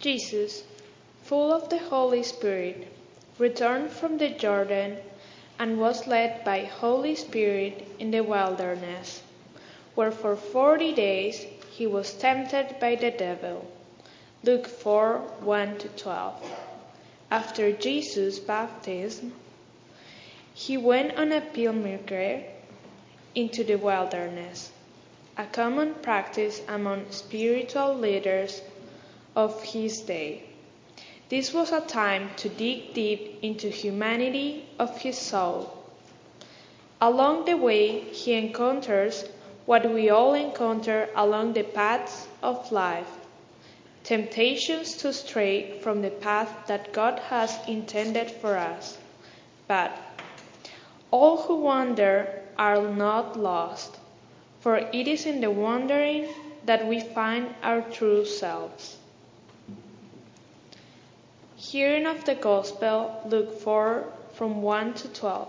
Jesus, full of the Holy Spirit, returned from the Jordan and was led by Holy Spirit in the wilderness, where for 40 days he was tempted by the devil. Luke 4:1-12. After Jesus' baptism, he went on a pilgrimage into the wilderness, a common practice among spiritual leaders of his day. This was a time to dig deep into humanity of his soul. Along the way, he encounters what we all encounter along the paths of life: temptations to stray from the path that God has intended for us. But all who wander are not lost, for it is in the wandering that we find our true selves. Hearing of the Gospel, Luke 4:1-12.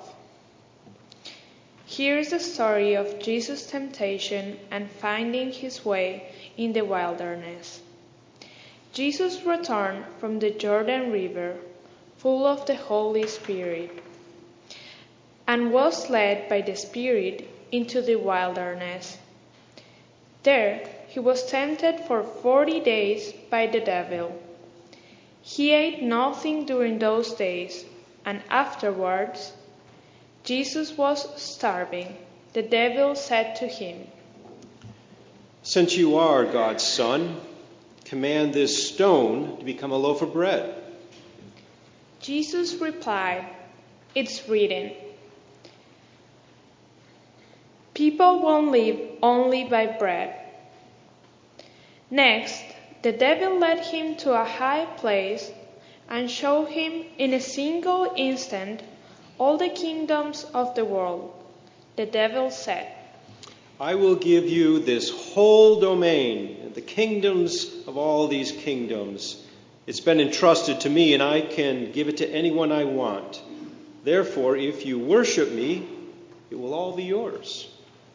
Here is the story of Jesus' temptation and finding his way in the wilderness. Jesus returned from the Jordan River, full of the Holy Spirit, and was led by the Spirit into the wilderness. There he was tempted for 40 days by the devil. He ate nothing during those days, and afterwards Jesus was starving. The devil said to him, "Since you are God's Son, command this stone to become a loaf of bread." Jesus replied, "It's written, people won't live only by bread." Next, the devil led him to a high place and showed him in a single instant all the kingdoms of the world. The devil said, "I will give you this whole domain and the kingdoms of all these kingdoms. It's been entrusted to me, and I can give it to anyone I want. Therefore, if you worship me, it will all be yours."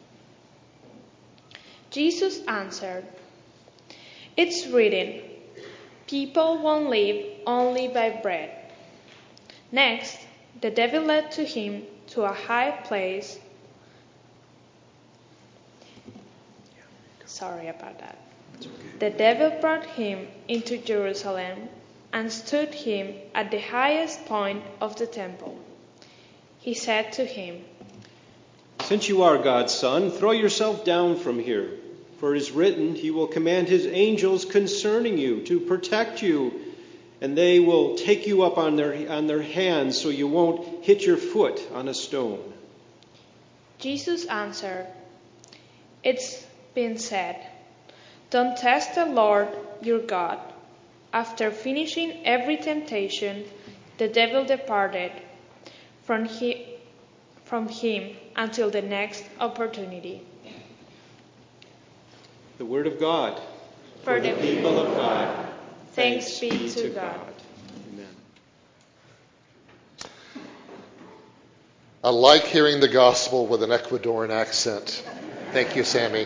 Jesus answered, "It's written, people won't live only by bread." Next, the devil led to him to a high place. Sorry about that. The devil brought him into Jerusalem and stood him at the highest point of the temple. He said to him, "Since you are God's Son, throw yourself down from here. For it is written, he will command his angels concerning you to protect you, and they will take you up on their hands so you won't hit your foot on a stone." Jesus answered, "It's been said, don't test the Lord your God." After finishing every temptation, the devil departed from him until the next opportunity. The word of God. For the people of God. Thanks be to God. Amen. I like hearing the gospel with an Ecuadorian accent. Thank you, Sammy.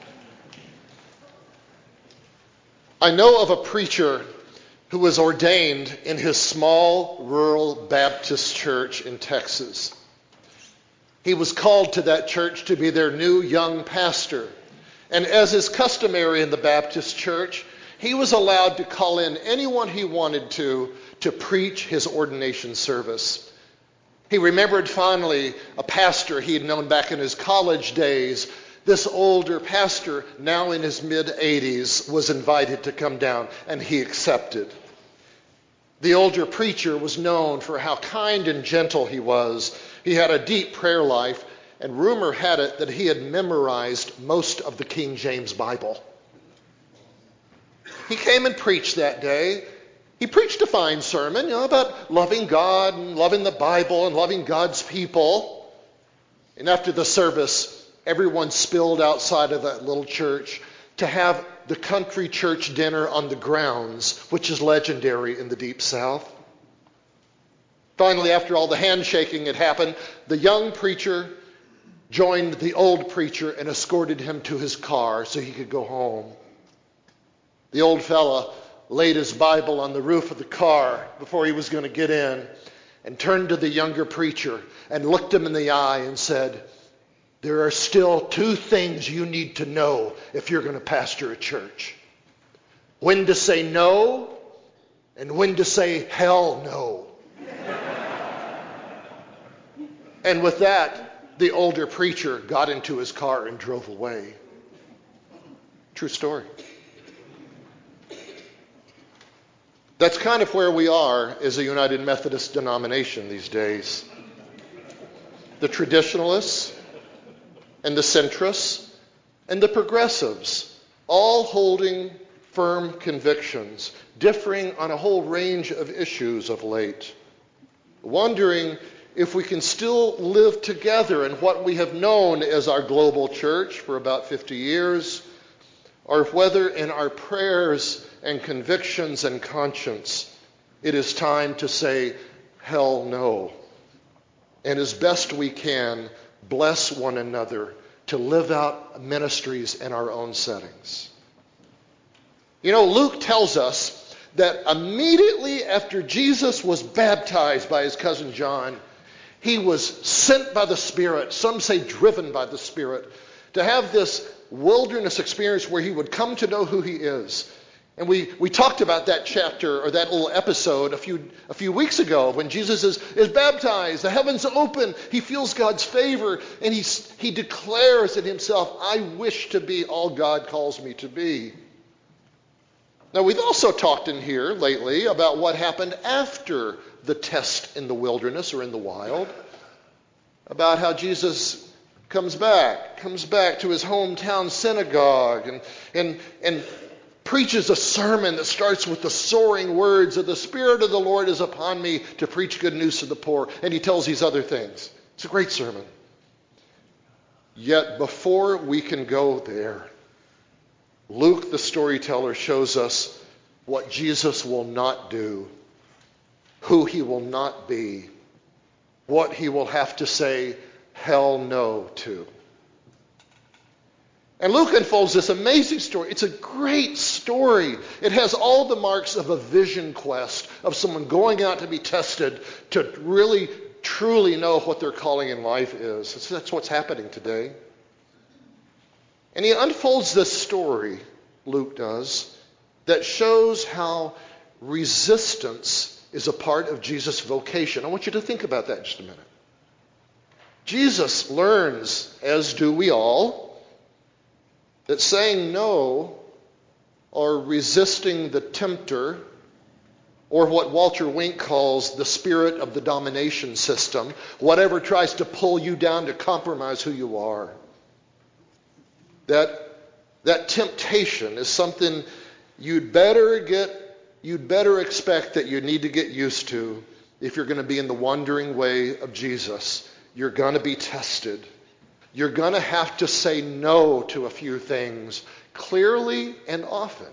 I know of a preacher who was ordained in his small rural Baptist church in Texas. He was called to that church to be their new young pastor. And as is customary in the Baptist church, he was allowed to call in anyone he wanted to preach his ordination service. He remembered fondly a pastor he had known back in his college days. This older pastor, now in his mid-80s, was invited to come down, and he accepted. The older preacher was known for how kind and gentle he was. He had a deep prayer life, and rumor had it that he had memorized most of the King James Bible. He came and preached that day. He preached a fine sermon, about loving God and loving the Bible and loving God's people. And after the service, everyone spilled outside of that little church to have the country church dinner on the grounds, which is legendary in the Deep South. Finally, after all the handshaking had happened, the young preacher joined the old preacher and escorted him to his car so he could go home. The old fella laid his Bible on the roof of the car before he was going to get in and turned to the younger preacher and looked him in the eye and said, "There are still two things you need to know if you're going to pastor a church. When to say no and when to say hell no." And with that, the older preacher got into his car and drove away. True story. That's kind of where we are as a United Methodist denomination these days. The traditionalists and the centrists and the progressives, all holding firm convictions, differing on a whole range of issues of late, wondering if we can still live together in what we have known as our global church for about 50 years, or whether in our prayers and convictions and conscience it is time to say hell no, and as best we can bless one another to live out ministries in our own settings. You know, Luke tells us that immediately after Jesus was baptized by his cousin John, he was sent by the Spirit, some say driven by the Spirit, to have this wilderness experience where he would come to know who he is. And we talked about that chapter or that little episode a few weeks ago when Jesus is baptized, the heavens open, he feels God's favor, and he declares in himself, "I wish to be all God calls me to be." Now, we've also talked in here lately about what happened after the test in the wilderness or in the wild, about how Jesus comes back to his hometown synagogue and preaches a sermon that starts with the soaring words of "the Spirit of the Lord is upon me to preach good news to the poor," and he tells these other things. It's a great sermon. Yet before we can go there, Luke, the storyteller, shows us what Jesus will not do, who he will not be, what he will have to say hell no to. And Luke unfolds this amazing story. It's a great story. It has all the marks of a vision quest, of someone going out to be tested to really, truly know what their calling in life is. That's what's happening today. And he unfolds this story, Luke does, that shows how resistance is a part of Jesus' vocation. I want you to think about that in just a minute. Jesus learns, as do we all, that saying no or resisting the tempter, or what Walter Wink calls the spirit of the domination system, whatever tries to pull you down to compromise who you are, that temptation is something you'd better expect that you need to get used to if you're going to be in the wandering way of Jesus. You're going to be tested. You're going to have to say no to a few things clearly and often.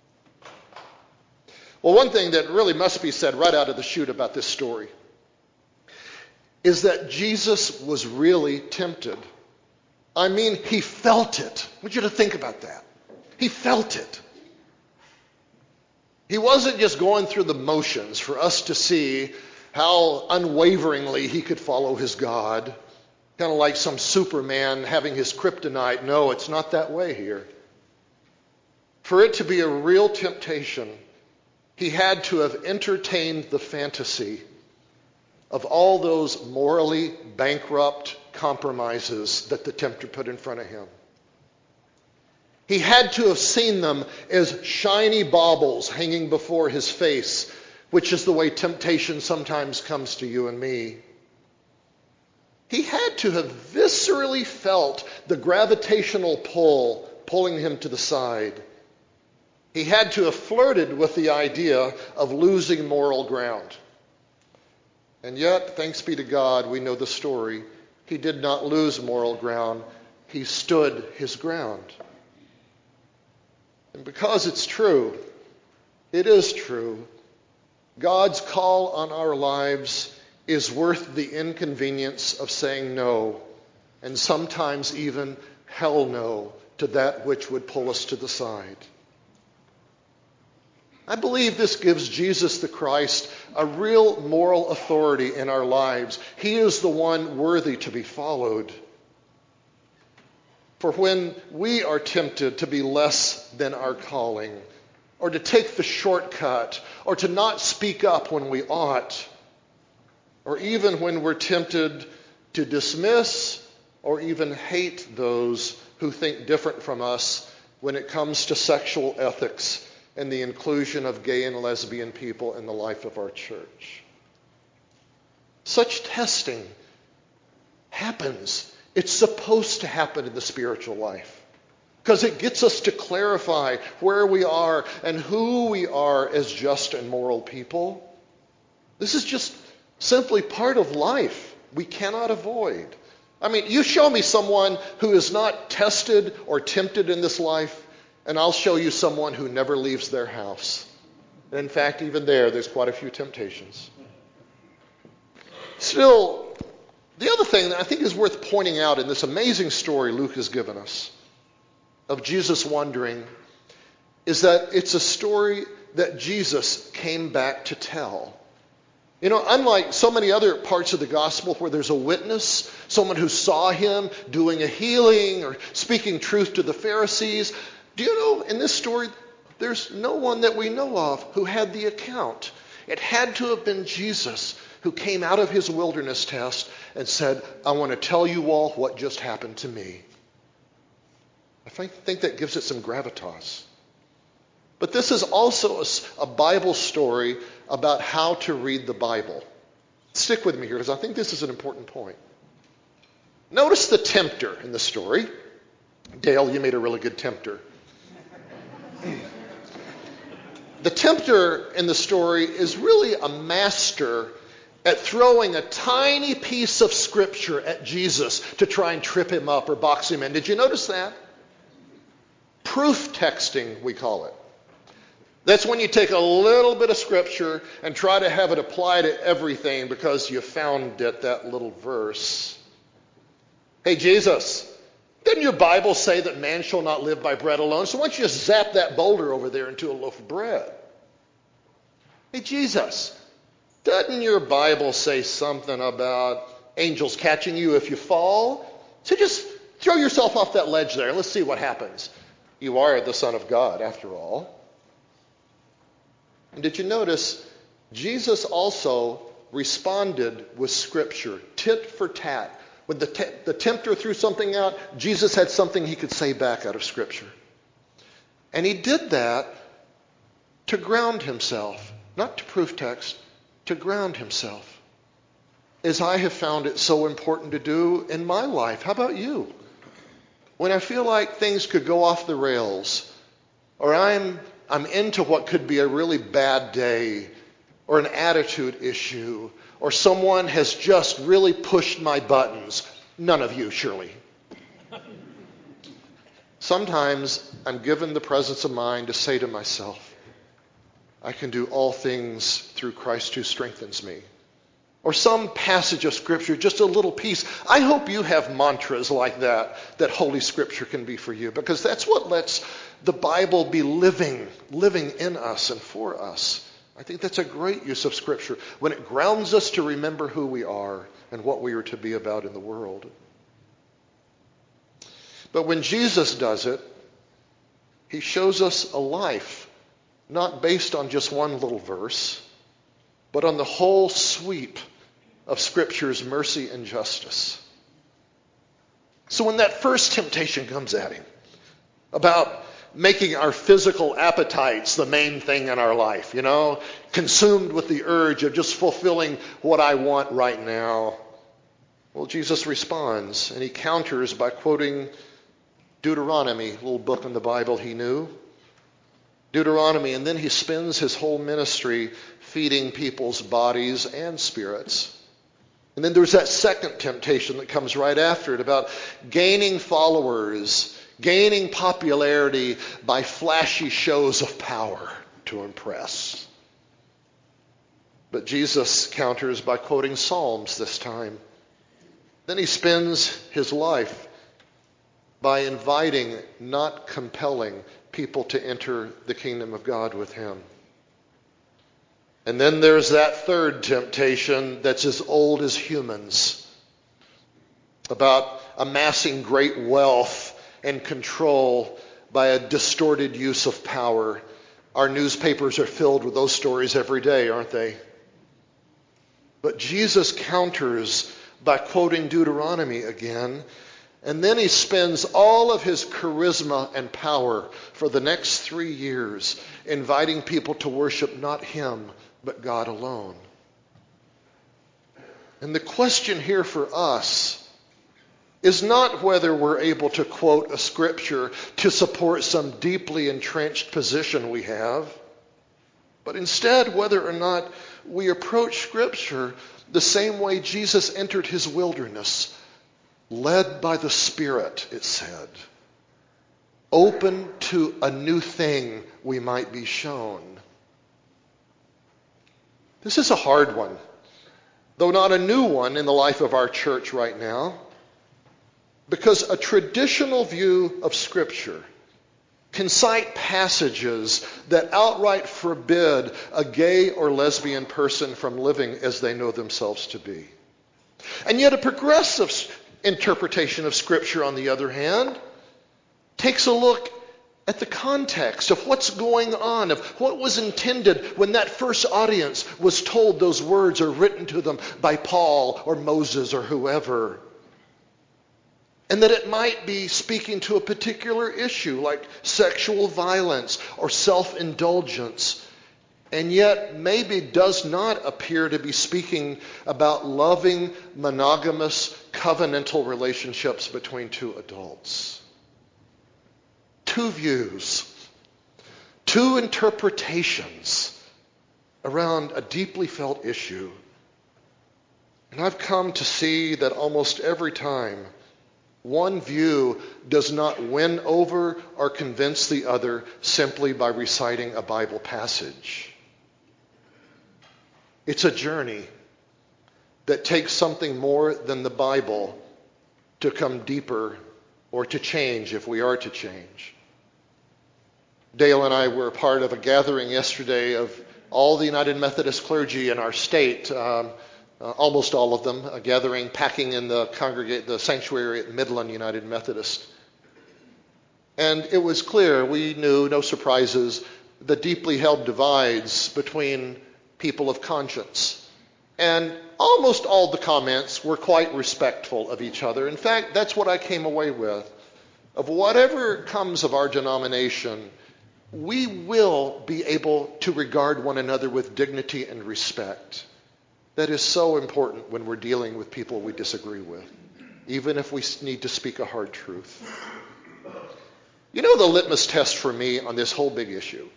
Well, one thing that really must be said right out of the chute about this story is that Jesus was really tempted. I mean, he felt it. I want you to think about that. He felt it. He wasn't just going through the motions for us to see how unwaveringly he could follow his God, kind of like some Superman having his kryptonite. No, it's not that way here. For it to be a real temptation, he had to have entertained the fantasy of all those morally bankrupt compromises that the tempter put in front of him. He had to have seen them as shiny baubles hanging before his face, which is the way temptation sometimes comes to you and me. He had to have viscerally felt the gravitational pull pulling him to the side. He had to have flirted with the idea of losing moral ground. And yet, thanks be to God, we know the story. He did not lose moral ground. He stood his ground. And because it's true, it is true, God's call on our lives is worth the inconvenience of saying no, and sometimes even hell no, to that which would pull us to the side. I believe this gives Jesus the Christ a real moral authority in our lives. He is the one worthy to be followed. For when we are tempted to be less than our calling, or to take the shortcut, or to not speak up when we ought, or even when we're tempted to dismiss or even hate those who think different from us when it comes to sexual ethics and the inclusion of gay and lesbian people in the life of our church. Such testing happens. It's supposed to happen in the spiritual life because it gets us to clarify where we are and who we are as just and moral people. This is just simply part of life we cannot avoid. I mean, you show me someone who is not tested or tempted in this life, and I'll show you someone who never leaves their house. And in fact, even there's quite a few temptations. Still, the other thing that I think is worth pointing out in this amazing story Luke has given us of Jesus wandering is that it's a story that Jesus came back to tell. You know, unlike so many other parts of the gospel where there's a witness, someone who saw him doing a healing or speaking truth to the Pharisees, do you know in this story there's no one that we know of who had the account. It had to have been Jesus who came out of his wilderness test and said, I want to tell you all what just happened to me. I think that gives it some gravitas. But this is also a Bible story about how to read the Bible. Stick with me here because I think this is an important point. Notice the tempter in the story. Dale, you made a really good tempter. The tempter in the story is really a master at throwing a tiny piece of scripture at Jesus to try and trip him up or box him in. Did you notice that? Proof texting, we call it. That's when you take a little bit of scripture and try to have it apply to everything because you found it, that little verse. Hey, Jesus, didn't your Bible say that man shall not live by bread alone? So why don't you just zap that boulder over there into a loaf of bread? Hey, Jesus, doesn't your Bible say something about angels catching you if you fall? So just throw yourself off that ledge there. Let's see what happens. You are the Son of God, after all. And did you notice Jesus also responded with Scripture, tit for tat. When the tempter threw something out, Jesus had something he could say back out of Scripture. And he did that to ground himself, not to proof text, to ground himself, as I have found it so important to do in my life. How about you? When I feel like things could go off the rails, or I'm into what could be a really bad day, or an attitude issue, or someone has just really pushed my buttons. None of you, surely. Sometimes I'm given the presence of mind to say to myself, I can do all things through Christ who strengthens me. Or some passage of Scripture, just a little piece. I hope you have mantras like that Holy Scripture can be for you, because that's what lets the Bible be living in us and for us. I think that's a great use of Scripture when it grounds us to remember who we are and what we are to be about in the world. But when Jesus does it, he shows us a life not based on just one little verse, but on the whole sweep of Scripture's mercy and justice. So when that first temptation comes at him about making our physical appetites the main thing in our life, consumed with the urge of just fulfilling what I want right now, well, Jesus responds, and he counters by quoting Deuteronomy, a little book in the Bible he knew. Deuteronomy, and then he spends his whole ministry feeding people's bodies and spirits. And then there's that second temptation that comes right after it about gaining followers, gaining popularity by flashy shows of power to impress. But Jesus counters by quoting Psalms this time. Then he spends his life by inviting, not compelling, people to enter the kingdom of God with him. And then there's that third temptation that's as old as humans, about amassing great wealth and control by a distorted use of power. Our newspapers are filled with those stories every day, aren't they? But Jesus counters by quoting Deuteronomy again, and then he spends all of his charisma and power for the next 3 years inviting people to worship not him, but God alone. And the question here for us is not whether we're able to quote a scripture to support some deeply entrenched position we have, but instead whether or not we approach scripture the same way Jesus entered his wilderness, led by the Spirit, it said, open to a new thing we might be shown. This is a hard one, though not a new one in the life of our church right now, because a traditional view of Scripture can cite passages that outright forbid a gay or lesbian person from living as they know themselves to be. And yet a progressive interpretation of Scripture, on the other hand, takes a look at the context of what's going on, of what was intended when that first audience was told those words are written to them by Paul or Moses or whoever. And that it might be speaking to a particular issue like sexual violence or self-indulgence, and yet maybe does not appear to be speaking about loving, monogamous, covenantal relationships between two adults. Two views, two interpretations around a deeply felt issue. And I've come to see that almost every time one view does not win over or convince the other simply by reciting a Bible passage. It's a journey that takes something more than the Bible to come deeper or to change if we are to change. Dale and I were part of a gathering yesterday of all the United Methodist clergy in our state, almost all of them, a gathering packing in the sanctuary at Midland United Methodist. And it was clear, we knew, no surprises, the deeply held divides between people of conscience. And almost all the comments were quite respectful of each other. In fact, that's what I came away with. Of whatever comes of our denomination, we will be able to regard one another with dignity and respect. That is so important when we're dealing with people we disagree with, even if we need to speak a hard truth. You know, the litmus test for me on this whole big issue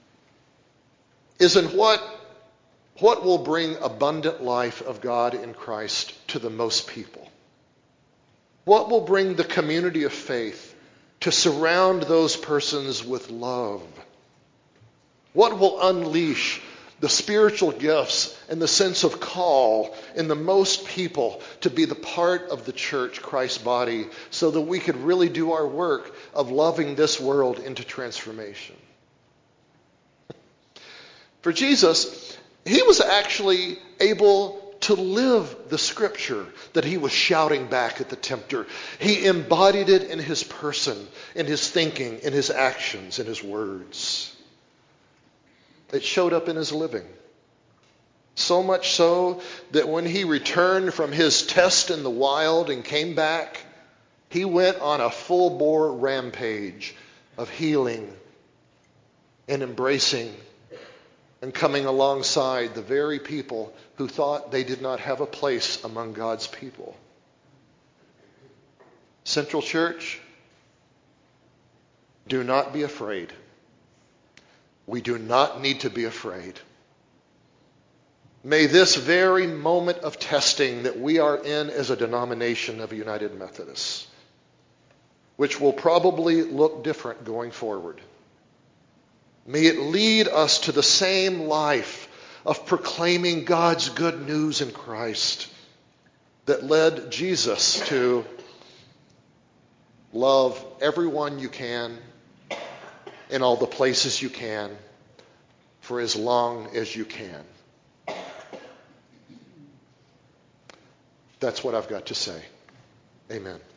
is in what will bring abundant life of God in Christ to the most people. What will bring the community of faith to surround those persons with love? What will unleash the spiritual gifts and the sense of call in the most people to be the part of the church, Christ's body, so that we could really do our work of loving this world into transformation? For Jesus, he was actually able to live the scripture that he was shouting back at the tempter. He embodied it in his person, in his thinking, in his actions, in his words. It showed up in his living. So much so that when he returned from his test in the wild and came back, he went on a full-bore rampage of healing and embracing and coming alongside the very people who thought they did not have a place among God's people. Central Church, do not be afraid. We do not need to be afraid. May this very moment of testing that we are in as a denomination of United Methodists, which will probably look different going forward, may it lead us to the same life of proclaiming God's good news in Christ that led Jesus to love everyone you can in all the places you can, for as long as you can. That's what I've got to say. Amen.